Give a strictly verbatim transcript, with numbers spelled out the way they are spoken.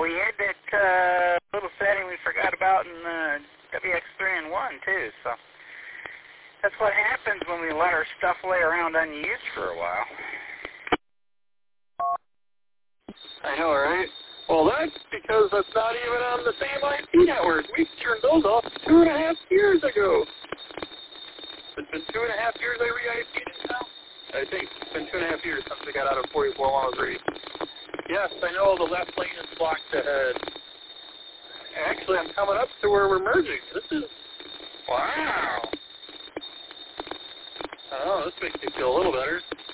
we had that uh, little setting we forgot about in uh, W X three N one, too. So that's what happens when we let our stuff lay around unused for a while. I know, right? Well, that's because that's not even on the same I P network. We turned those off two and a half years ago. It's been two and a half years I re-I P'd it now? I think it's been two and a half years since we got out of forty-four one oh three. Yes, I know the left lane is blocked ahead. Actually, I'm coming up to where we're merging. This is, wow. I don't know, this makes me feel a little better.